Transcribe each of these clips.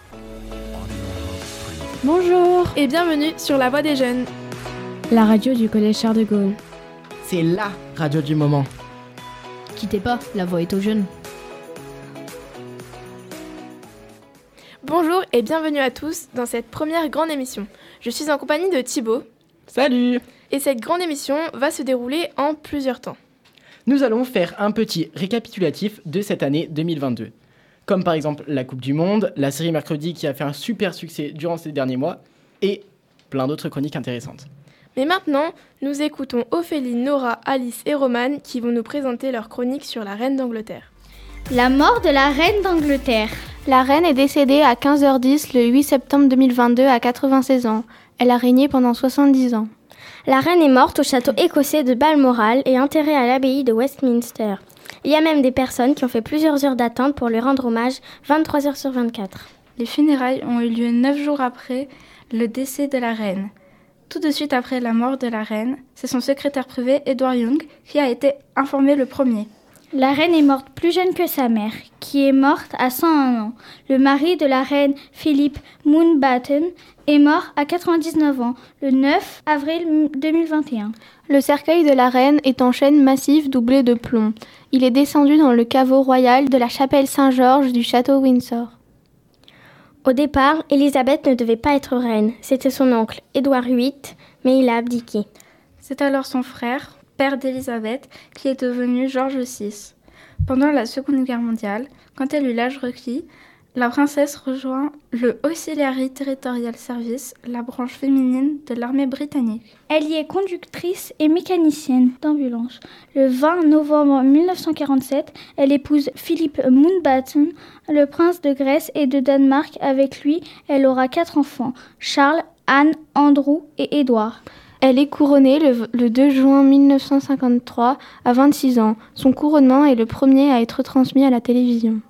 Bonjour et bienvenue sur La Voix des Jeunes, la radio du collège Charles de Gaulle. C'est LA radio du moment. Quittez pas, la voix est aux jeunes. Bonjour et bienvenue à tous dans cette première grande émission. Je suis en compagnie de Thibaut. Salut! Et cette grande émission va se dérouler en plusieurs temps. Nous allons faire un petit récapitulatif de cette année 2022. Comme par exemple la Coupe du Monde, la série Mercredi qui a fait un super succès durant ces derniers mois et plein d'autres chroniques intéressantes. Mais maintenant, nous écoutons Ophélie, Nora, Alice et Romane qui vont nous présenter leur chronique sur la reine d'Angleterre. La mort de la reine d'Angleterre. La reine est décédée à 15h10 le 8 septembre 2022 à 96 ans. Elle a régné pendant 70 ans. La reine est morte au château écossais de Balmoral et enterrée à l'abbaye de Westminster. Il y a même des personnes qui ont fait plusieurs heures d'attente pour lui rendre hommage 23 heures sur 24. Les funérailles ont eu lieu 9 jours après le décès de la reine. Tout de suite après la mort de la reine, c'est son secrétaire privé, Edward Young, qui a été informé le premier. La reine est morte plus jeune que sa mère, qui est morte à 101 ans. Le mari de la reine, Philip Mountbatten, est mort à 99 ans, le 9 avril 2021. Le cercueil de la reine est en chêne massif doublé de plomb. Il est descendu dans le caveau royal de la chapelle Saint-Georges du château Windsor. Au départ, Élisabeth ne devait pas être reine. C'était son oncle, Édouard VIII, mais il a abdiqué. C'est alors son frère, père d'Élisabeth, qui est devenu George VI. Pendant la Seconde Guerre mondiale, quand elle eut l'âge requis, la princesse rejoint le Auxiliary Territorial Service, la branche féminine de l'armée britannique. Elle y est conductrice et mécanicienne d'ambulance. Le 20 novembre 1947, elle épouse Philip Mountbatten, le prince de Grèce et de Danemark. Avec lui, elle aura 4 enfants, Charles, Anne, Andrew et Édouard. Elle est couronnée le 2 juin 1953 à 26 ans. Son couronnement est le premier à être transmis à la télévision.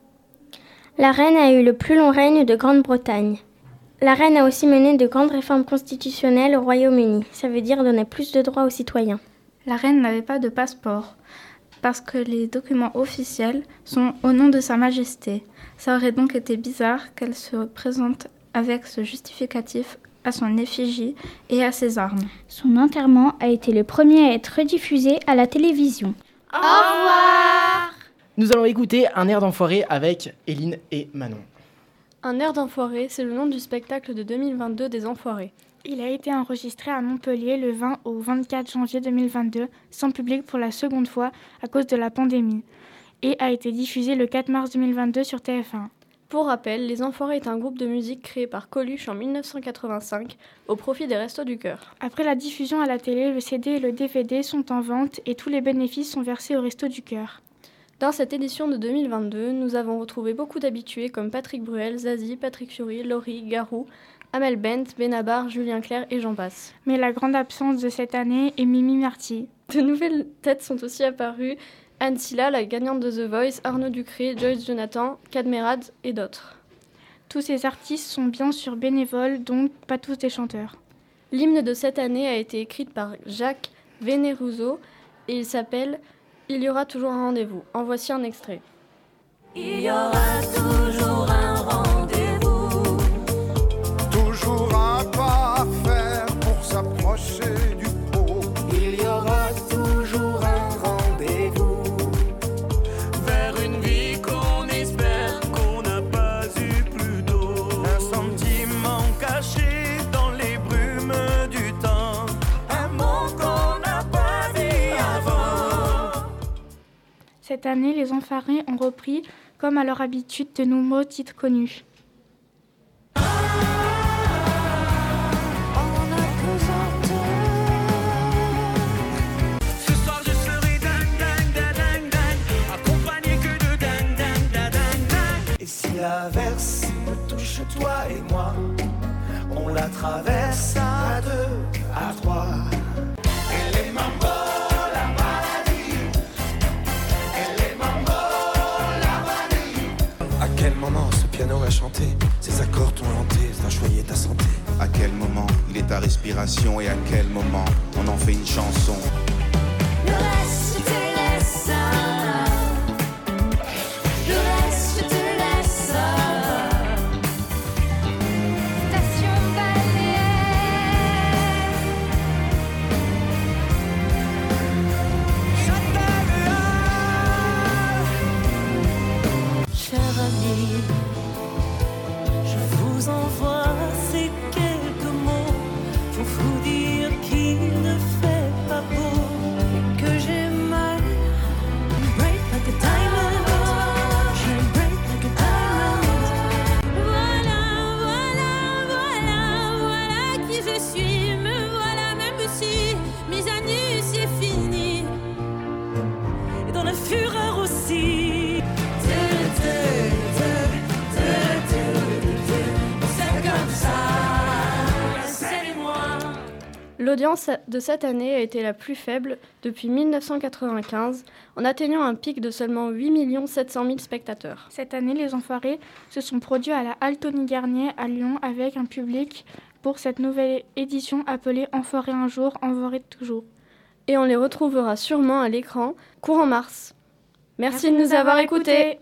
La reine a eu le plus long règne de Grande-Bretagne. La reine a aussi mené de grandes réformes constitutionnelles au Royaume-Uni. Ça veut dire donner plus de droits aux citoyens. La reine n'avait pas de passeport, parce que les documents officiels sont au nom de Sa Majesté. Ça aurait donc été bizarre qu'elle se présente avec ce justificatif à son effigie et à ses armes. Son enterrement a été le premier à être rediffusé à la télévision. Au revoir! Nous allons écouter un air d'enfoiré avec Éline et Manon. Un air d'enfoiré, c'est le nom du spectacle de 2022 des Enfoirés. Il a été enregistré à Montpellier le 20 au 24 janvier 2022, sans public pour la seconde fois à cause de la pandémie, et a été diffusé le 4 mars 2022 sur TF1. Pour rappel, Les Enfoirés est un groupe de musique créé par Coluche en 1985 au profit des Restos du Cœur. Après la diffusion à la télé, le CD et le DVD sont en vente et tous les bénéfices sont versés aux Restos du Cœur. Dans cette édition de 2022, nous avons retrouvé beaucoup d'habitués comme Patrick Bruel, Zazie, Patrick Fiori, Laurie, Garou, Amel Bent, Benabar, Julien Clerc et j'en passe. Mais la grande absence de cette année est Mimi Marty. De nouvelles têtes sont aussi apparues, Anne Silla, la gagnante de The Voice, Arnaud Ducré, Joyce Jonathan, Cadmerad et d'autres. Tous ces artistes sont bien sûr bénévoles, donc pas tous des chanteurs. L'hymne de cette année a été écrit par Jacques Veneruso et il s'appelle « Il y aura toujours un rendez-vous ». En voici un extrait. Il y aura toujours un rendez-vous. Toujours un pas à faire pour s'approcher du pot. Il y aura toujours un rendez-vous. Vers une vie qu'on espère qu'on n'a pas eu plus d'eau. Un sentiment caché dans les brumes du temps. Un mot qu'on n'a pas dit avant. Cette année, les Enfoirés ont repris, comme à leur habitude, de nombreux titres connus. Ce soir je serai ding ding ding ding, accompagné que de ding ding ding ding. Et si l'averse nous touche toi et moi, on la traverse à 2, à 3. Et les mambo, la maladie. Et les mambo, la maladie. À quel moment ce piano a chanté, ses accords t'ont hanté, ça a choyé ta santé. À quel moment il est ta respiration et à quel moment on en fait une chanson. Le reste je te laisse. Le reste je te laisse. L'audience de cette année a été la plus faible depuis 1995, en atteignant un pic de seulement 8 700 000 spectateurs. Cette année, les Enfoirés se sont produits à la Halle Tony Garnier à Lyon avec un public pour cette nouvelle édition appelée Enfoirés un jour, Enfoirés toujours. Et on les retrouvera sûrement à l'écran courant mars. Merci de nous avoir écoutés.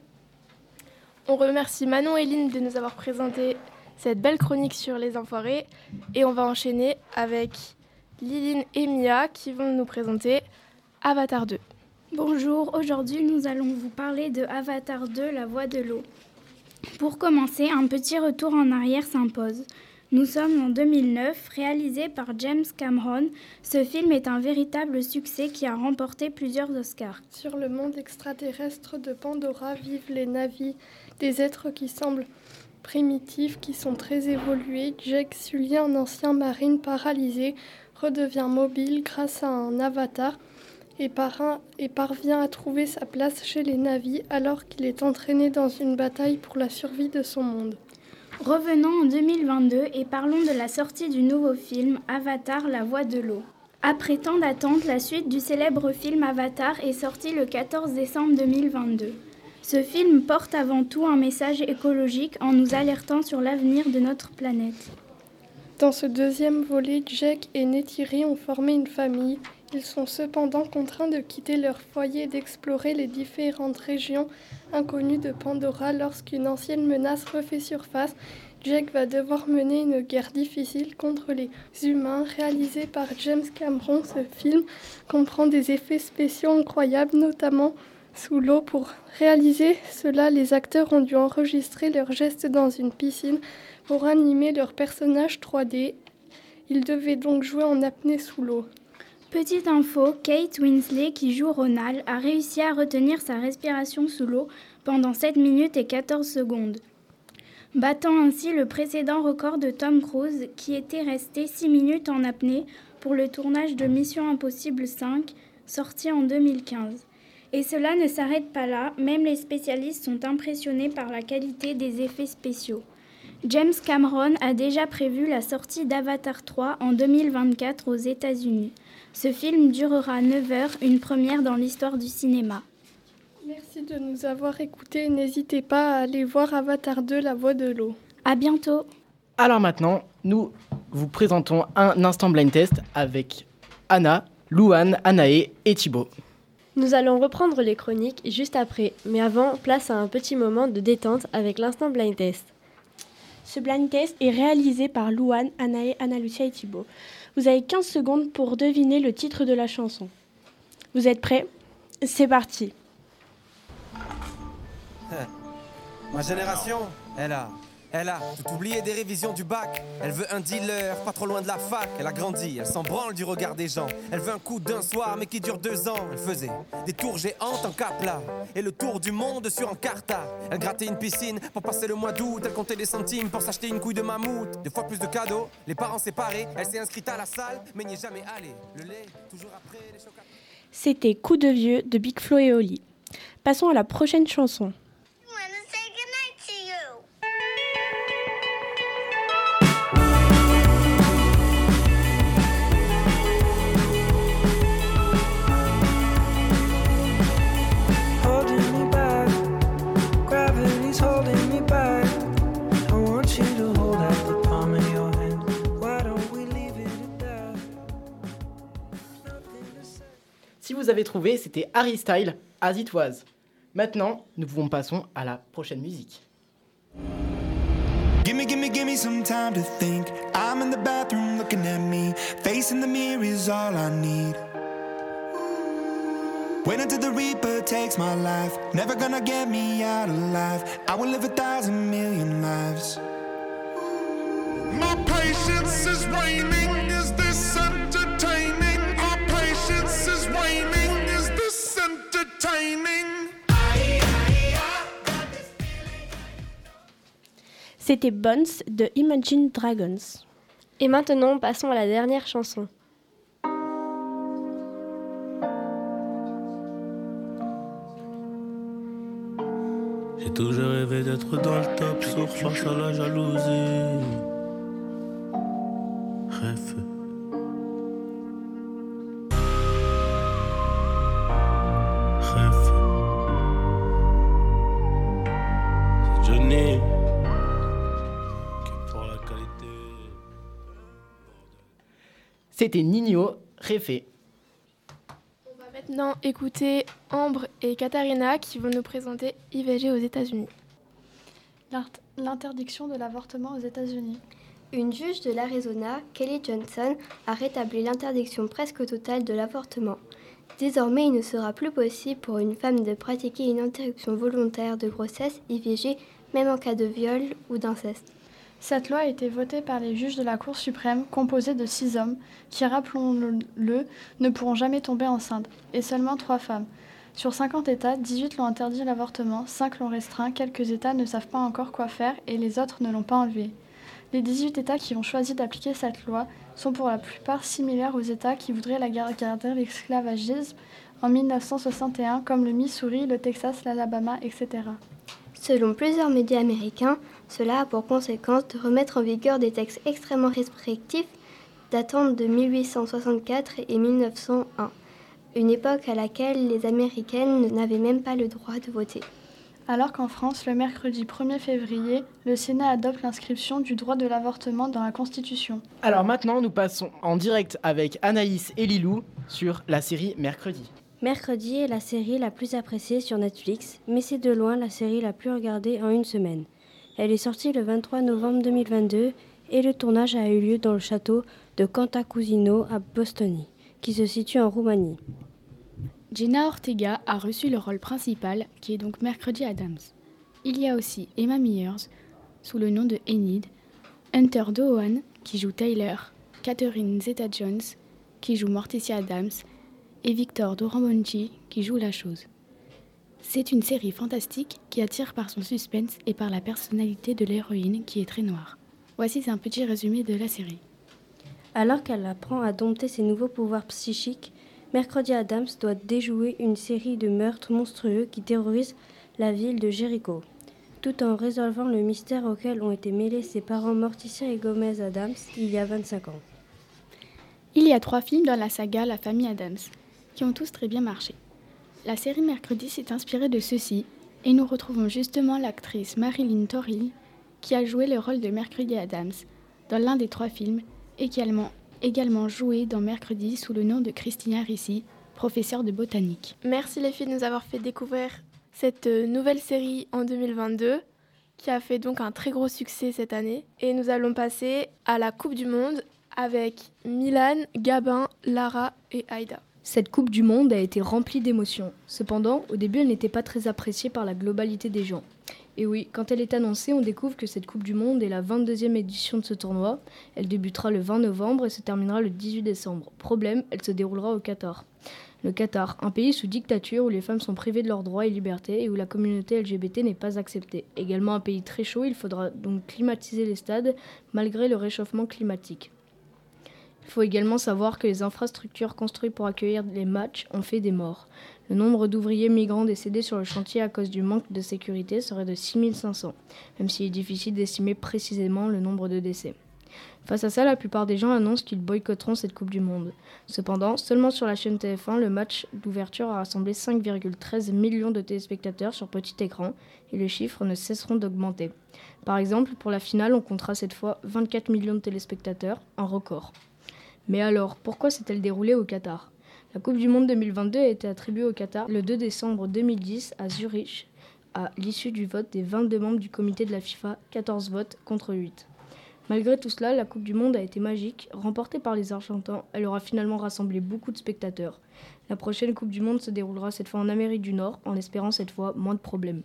On remercie Manon et Lynn de nous avoir présenté cette belle chronique sur les Enfoirés. Et on va enchaîner avec Liline et Mia qui vont nous présenter Avatar 2. Bonjour, aujourd'hui nous allons vous parler de Avatar 2, la voix de l'eau. Pour commencer, un petit retour en arrière s'impose. Nous sommes en 2009, réalisé par James Cameron. Ce film est un véritable succès qui a remporté plusieurs Oscars. Sur le monde extraterrestre de Pandora vivent les Na'vi, des êtres qui semblent primitifs, qui sont très évolués. Jake Sully, un ancien marine paralysé, redevient mobile grâce à un avatar et parvient à trouver sa place chez les Na'vi alors qu'il est entraîné dans une bataille pour la survie de son monde. Revenons en 2022 et parlons de la sortie du nouveau film Avatar, la voix de l'eau. Après tant d'attentes, la suite du célèbre film Avatar est sortie le 14 décembre 2022. Ce film porte avant tout un message écologique en nous alertant sur l'avenir de notre planète. Dans ce deuxième volet, Jake et Neytiri ont formé une famille. Ils sont cependant contraints de quitter leur foyer et d'explorer les différentes régions inconnues de Pandora lorsqu'une ancienne menace refait surface. Jake va devoir mener une guerre difficile contre les humains. Réalisé par James Cameron, ce film comprend des effets spéciaux incroyables, notamment sous l'eau. Pour réaliser cela, les acteurs ont dû enregistrer leurs gestes dans une piscine pour animer leurs personnages 3D. Ils devaient donc jouer en apnée sous l'eau. Petite info, Kate Winslet, qui joue Ronald, a réussi à retenir sa respiration sous l'eau pendant 7 minutes et 14 secondes, battant ainsi le précédent record de Tom Cruise, qui était resté 6 minutes en apnée pour le tournage de Mission Impossible 5, sorti en 2015. Et cela ne s'arrête pas là, même les spécialistes sont impressionnés par la qualité des effets spéciaux. James Cameron a déjà prévu la sortie d'Avatar 3 en 2024 aux États-Unis. Ce film durera 9 heures, une première dans l'histoire du cinéma. Merci de nous avoir écoutés. N'hésitez pas à aller voir Avatar 2, la voix de l'eau. À bientôt. Alors maintenant, nous vous présentons un instant blind test avec Anna, Louane, Anaé et Thibaut. Nous allons reprendre les chroniques juste après, mais avant, place à un petit moment de détente avec l'instant blind test. Ce blind test est réalisé par Louane, Anaé, Ana-Lucia et Thibaut. Vous avez 15 secondes pour deviner le titre de la chanson. Vous êtes prêts ? C'est parti. Ma génération, elle a tout oublié des révisions du bac. Elle veut un dealer, pas trop loin de la fac. Elle a grandi, elle s'en branle du regard des gens. Elle veut un coup d'un soir, mais qui dure 2 ans. Elle faisait des tours géantes en Capla et le tour du monde sur Encarta. Elle grattait une piscine pour passer le mois d'août. Elle comptait des centimes pour s'acheter une couille de mammouth. 2 fois plus de cadeaux, les parents séparés. Elle s'est inscrite à la salle, mais n'y est jamais allée. Le lait, toujours après les chocolats. C'était Coup de vieux de Big Flo et Oli. Passons à la prochaine chanson. Si vous avez trouvé, c'était Harry Styles, As It Was. Maintenant, nous passons à la prochaine musique. Give me some time to think. I'm in the bathroom looking at me. Facing the mirror is all I need. Wait until the Reaper takes my life. Never gonna get me out alive. I will live 1,000 million lives. My patience is waning. Is this entertaining? Our patience is waning. Is this entertaining? C'était Bones de Imagine Dragons. Et maintenant, passons à la dernière chanson. J'ai toujours rêvé d'être dans le top, sauf face à la jalousie. Rêve. C'était Nino, Réfé. On va maintenant écouter Ambre et Katharina qui vont nous présenter IVG aux États-Unis. L'interdiction de l'avortement aux États-Unis. Une juge de l'Arizona, Kelly Johnson, a rétabli l'interdiction presque totale de l'avortement. Désormais, il ne sera plus possible pour une femme de pratiquer une interruption volontaire de grossesse, IVG, même en cas de viol ou d'inceste. Cette loi a été votée par les juges de la Cour suprême, composée de 6 hommes, qui, rappelons-le, ne pourront jamais tomber enceintes, et seulement 3 femmes. Sur 50 États, 18 l'ont interdit l'avortement, 5 l'ont restreint, quelques États ne savent pas encore quoi faire et les autres ne l'ont pas enlevé. Les 18 États qui ont choisi d'appliquer cette loi sont pour la plupart similaires aux États qui voudraient garder l'esclavagisme en 1961, comme le Missouri, le Texas, l'Alabama, etc. Selon plusieurs médias américains, cela a pour conséquence de remettre en vigueur des textes extrêmement restrictifs datant de 1864 et 1901, une époque à laquelle les Américaines n'avaient même pas le droit de voter. Alors qu'en France, le mercredi 1er février, le Sénat adopte l'inscription du droit de l'avortement dans la Constitution. Alors maintenant, nous passons en direct avec Anaïs et Lilou sur la série Mercredi. Mercredi est la série la plus appréciée sur Netflix, mais c'est de loin la série la plus regardée en une semaine. Elle est sortie le 23 novembre 2022 et le tournage a eu lieu dans le château de Cantacuzino à Bostoni, qui se situe en Roumanie. Jenna Ortega a reçu le rôle principal, qui est donc Mercredi Addams. Il y a aussi Emma Myers, sous le nom de Enid, Hunter Dohan, qui joue Tyler, Catherine Zeta-Jones, qui joue Morticia Addams, et Victor Doromonchi, qui joue La Chose. C'est une série fantastique qui attire par son suspense et par la personnalité de l'héroïne qui est très noire. Voici un petit résumé de la série. Alors qu'elle apprend à dompter ses nouveaux pouvoirs psychiques, Mercredi Addams doit déjouer une série de meurtres monstrueux qui terrorisent la ville de Jericho, tout en résolvant le mystère auquel ont été mêlés ses parents Morticia et Gomez Addams il y a 25 ans. Il y a 3 films dans la saga La famille Addams, qui ont tous très bien marché. La série Mercredi s'est inspirée de ceux-ci, et nous retrouvons justement l'actrice Marilyn Toril, qui a joué le rôle de Mercredi Addams dans l'un des 3 films, et qui a également joué dans Mercredi sous le nom de Christina Ricci, professeure de botanique. Merci les filles de nous avoir fait découvrir cette nouvelle série en 2022, qui a fait donc un très gros succès cette année. Et nous allons passer à la Coupe du Monde avec Milan, Gabin, Lara et Aïda. Cette Coupe du Monde a été remplie d'émotions. Cependant, au début, elle n'était pas très appréciée par la globalité des gens. Et oui, quand elle est annoncée, on découvre que cette Coupe du Monde est la 22e édition de ce tournoi. Elle débutera le 20 novembre et se terminera le 18 décembre. Problème, elle se déroulera au Qatar. Le Qatar, un pays sous dictature où les femmes sont privées de leurs droits et libertés et où la communauté LGBT n'est pas acceptée. Également un pays très chaud, il faudra donc climatiser les stades malgré le réchauffement climatique. Il faut également savoir que les infrastructures construites pour accueillir les matchs ont fait des morts. Le nombre d'ouvriers migrants décédés sur le chantier à cause du manque de sécurité serait de 6500, même s'il est difficile d'estimer précisément le nombre de décès. Face à ça, la plupart des gens annoncent qu'ils boycotteront cette Coupe du Monde. Cependant, seulement sur la chaîne TF1, le match d'ouverture a rassemblé 5,13 millions de téléspectateurs sur petit écran et les chiffres ne cesseront d'augmenter. Par exemple, pour la finale, on comptera cette fois 24 millions de téléspectateurs, un record. Mais alors, pourquoi s'est-elle déroulée au Qatar ? La Coupe du Monde 2022 a été attribuée au Qatar le 2 décembre 2010 à Zurich, à l'issue du vote des 22 membres du comité de la FIFA, 14 votes contre 8. Malgré tout cela, la Coupe du Monde a été magique. Remportée par les Argentins, elle aura finalement rassemblé beaucoup de spectateurs. La prochaine Coupe du Monde se déroulera cette fois en Amérique du Nord, en espérant cette fois moins de problèmes.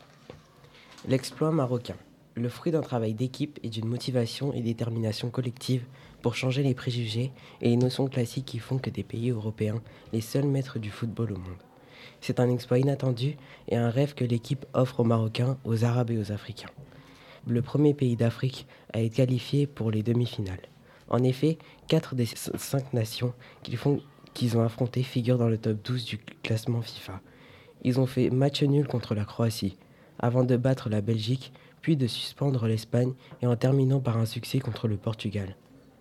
L'exploit marocain. Le fruit d'un travail d'équipe et d'une motivation et détermination collective pour changer les préjugés et les notions classiques qui font que des pays européens, les seuls maîtres du football au monde. C'est un exploit inattendu et un rêve que l'équipe offre aux Marocains, aux Arabes et aux Africains. Le premier pays d'Afrique a été qualifié pour les demi-finales. En effet, 4 des 5 nations qu'ils ont affrontées figurent dans le top 12 du classement FIFA. Ils ont fait match nul contre la Croatie, avant de battre la Belgique, puis de suspendre l'Espagne et en terminant par un succès contre le Portugal.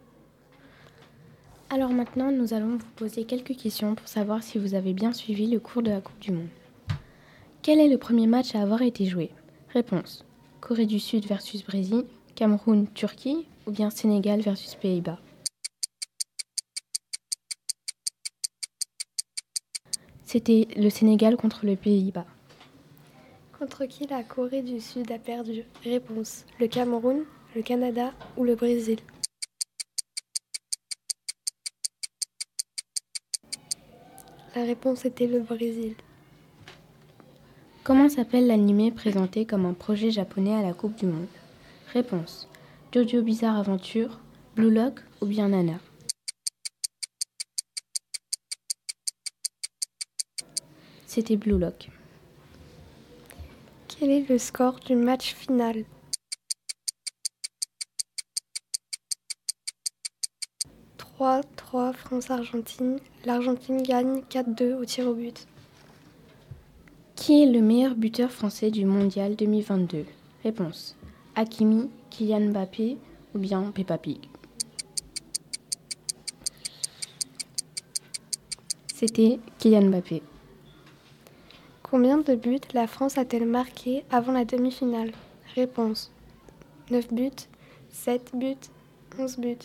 Alors maintenant, nous allons vous poser quelques questions pour savoir si vous avez bien suivi le cours de la Coupe du Monde. Quel est le premier match à avoir été joué ? Réponse : Corée du Sud versus Brésil, Cameroun-Turquie, ou bien Sénégal versus Pays-Bas? C'était le Sénégal contre le Pays-Bas. Contre qui la Corée du Sud a perdu? Réponse: le Cameroun, le Canada ou le Brésil? La réponse était le Brésil. Comment s'appelle l'animé présenté comme un projet japonais à la Coupe du Monde? Réponse: Jojo Bizarre Aventure, Blue Lock ou bien Nana? C'était Blue Lock. Quel est le score du match final? 3-3 France-Argentine. L'Argentine gagne 4-2 au tir au but. Qui est le meilleur buteur français du Mondial 2022? Réponse: Hakimi, Kylian Mbappé ou bien Peppa Pig? C'était Kylian Mbappé. Combien de buts la France a-t-elle marqué avant la demi-finale? Réponse: 9 buts, 7 buts, 11 buts.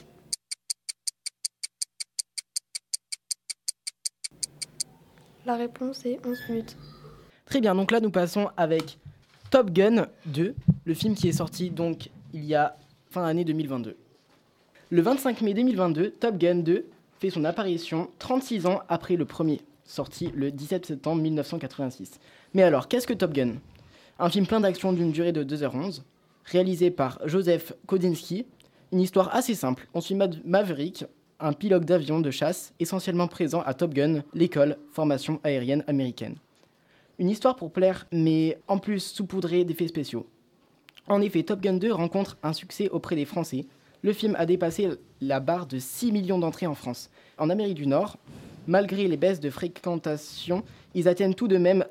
La réponse est 11 buts. Très bien, donc là nous passons avec Top Gun 2, le film qui est sorti donc il y a fin d'année 2022. Le 25 mai 2022, Top Gun 2 fait son apparition 36 ans après le premier, sorti le 17 septembre 1986. Mais alors, qu'est-ce que Top Gun? Un film plein d'action d'une durée de 2h11, réalisé par Joseph Kosinski, une histoire assez simple. On suit Maverick, un pilote d'avion de chasse essentiellement présent à Top Gun, l'école formation aérienne américaine. Une histoire pour plaire, mais en plus saupoudrée d'effets spéciaux. En effet, Top Gun 2 rencontre un succès auprès des Français. Le film a dépassé la barre de 6 millions d'entrées en France. En Amérique du Nord, malgré les baisses de fréquentation, ils atteignent tout de même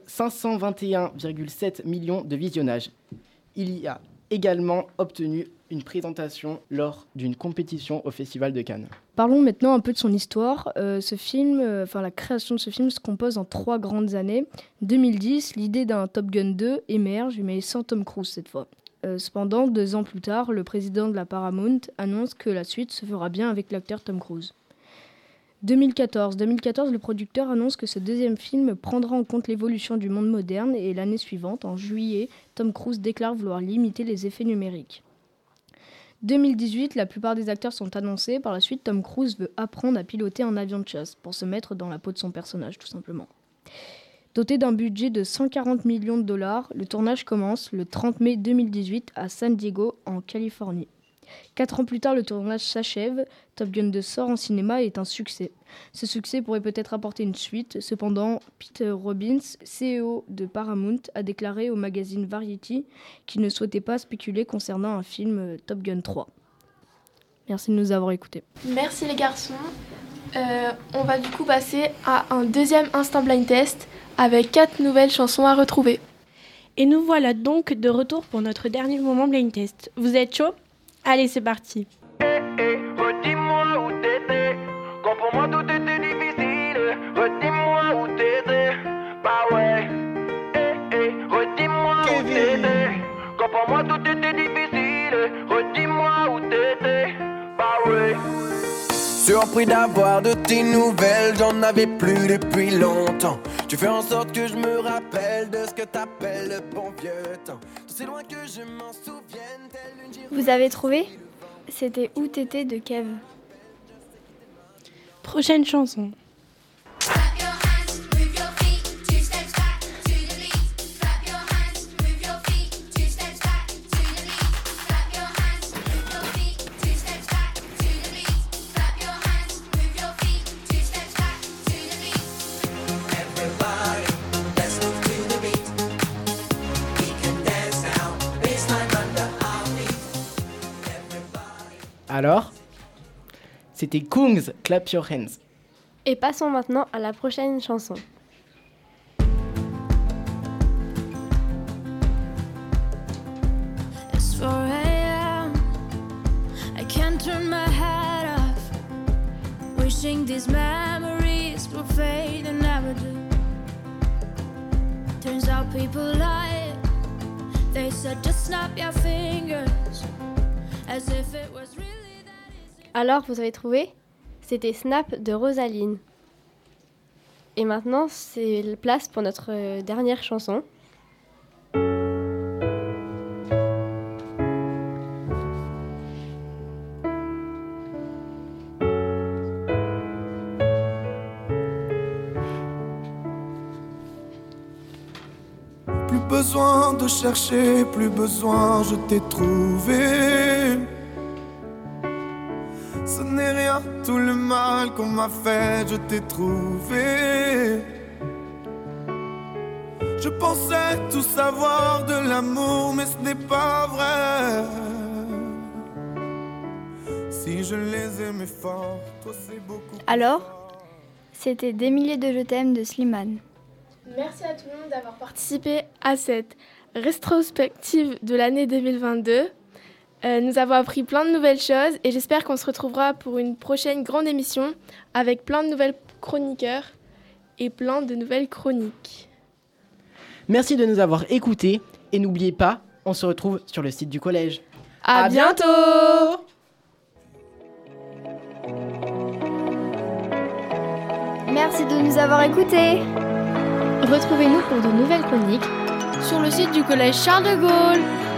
521,7 millions de visionnages. Il y a également obtenu une présentation lors d'une compétition au Festival de Cannes. Parlons maintenant un peu de son histoire. La création de ce film se compose en 3 grandes années. 2010, l'idée d'un Top Gun 2 émerge, mais sans Tom Cruise cette fois. Cependant, 2 ans plus tard, le président de la Paramount annonce que la suite se fera bien avec l'acteur Tom Cruise. 2014, le producteur annonce que ce deuxième film prendra en compte l'évolution du monde moderne et l'année suivante, en juillet, Tom Cruise déclare vouloir limiter les effets numériques. 2018, la plupart des acteurs sont annoncés. Par la suite, Tom Cruise veut apprendre à piloter un avion de chasse pour se mettre dans la peau de son personnage, tout simplement. Doté d'un budget de 140 millions de dollars, le tournage commence le 30 mai 2018 à San Diego, en Californie. 4 ans plus tard, le tournage s'achève. Top Gun 2 sort en cinéma et est un succès. Ce succès pourrait peut-être apporter une suite. Cependant, Peter Robbins, CEO de Paramount, a déclaré au magazine Variety qu'il ne souhaitait pas spéculer concernant un film Top Gun 3. Merci de nous avoir écoutés. Merci les garçons. On va du coup passer à un deuxième Instant Blind Test avec 4 nouvelles chansons à retrouver. Et nous voilà donc de retour pour notre dernier moment Blind Test. Vous êtes chaud ? Allez, c'est parti. Redis-moi où t'étais, quand pour moi tout était difficile. Redis-moi où t'étais, bah ouais. Redis-moi où t'étais, quand pour moi tout était difficile. Redis-moi où t'étais, bah ouais. Surpris d'avoir de tes nouvelles, j'en avais plus depuis longtemps. Tu fais en sorte que je me rappelle de ce que t'appelles le bon vieux temps. C'est loin que je m'en souvienne, telle une girafe. Vous avez trouvé? C'était Où t'étais de Kev. Prochaine chanson. Alors, c'était Kungs, Clap Your Hands. Et passons maintenant à la prochaine chanson. It's 4 a.m. I can't turn my head off. Wishing these memories will fade and never do. Turns out people lie. They said just snap your fingers, as if it was really Alors, vous avez trouvé? C'était Snap de Rosaline. Et maintenant, c'est place pour notre dernière chanson. Plus besoin de chercher, plus besoin, je t'ai trouvé. Ce n'est rien, tout le mal qu'on m'a fait, je t'ai trouvé. Je pensais tout savoir de l'amour, mais ce n'est pas vrai. Si je les aimais fort, toi c'est beaucoup. Alors, c'était Des milliers de je t'aime de Slimane. Merci à tout le monde d'avoir participé à cette rétrospective de l'année 2022. Nous avons appris plein de nouvelles choses et j'espère qu'on se retrouvera pour une prochaine grande émission avec plein de nouvelles chroniqueurs et plein de nouvelles chroniques. Merci de nous avoir écoutés et n'oubliez pas, on se retrouve sur le site du collège. À bientôt! Merci de nous avoir écoutés. Retrouvez-nous pour de nouvelles chroniques sur le site du collège Charles de Gaulle.